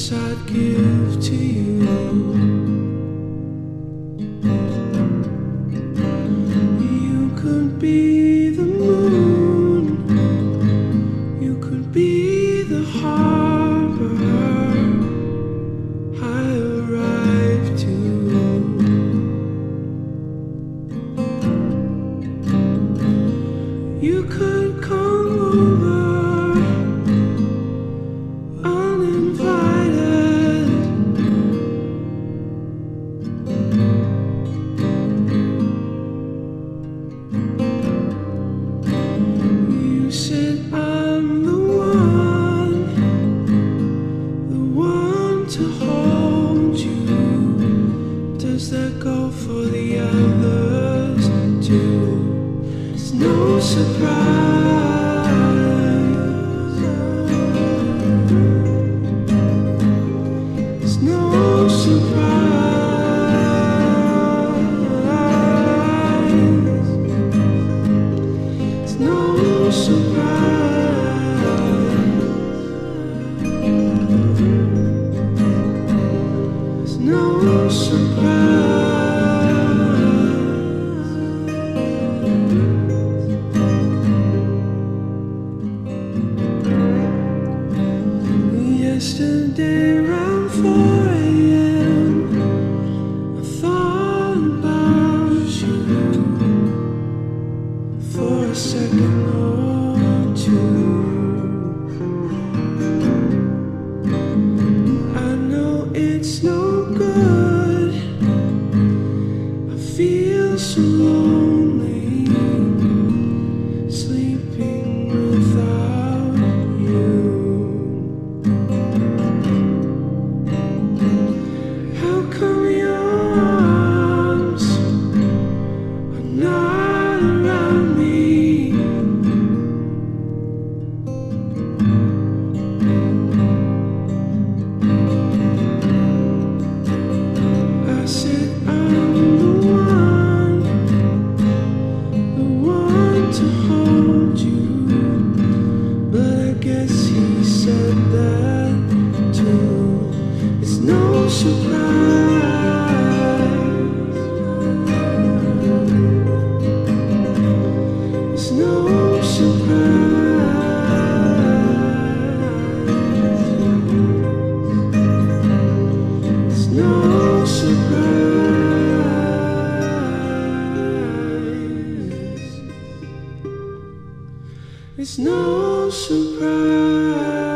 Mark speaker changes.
Speaker 1: promise I'd give to you. You could be the moon, you could be the harbor I arrived to. You could come over uninvited. You said I'm the one to hold you. Does that go for the others too? It's no surprise. It's no surprise. It's no surprise. It's no surprise. Yesterday around 4 a.m. I thought about you for a second or two. I know it's no good, I feel so lonely, sleeping without you. How come your arms are not around me? I said I'm the one to hold you, but I guess he said that too. It's no surprise. It's no surprise. It's no surprise. It's no surprise.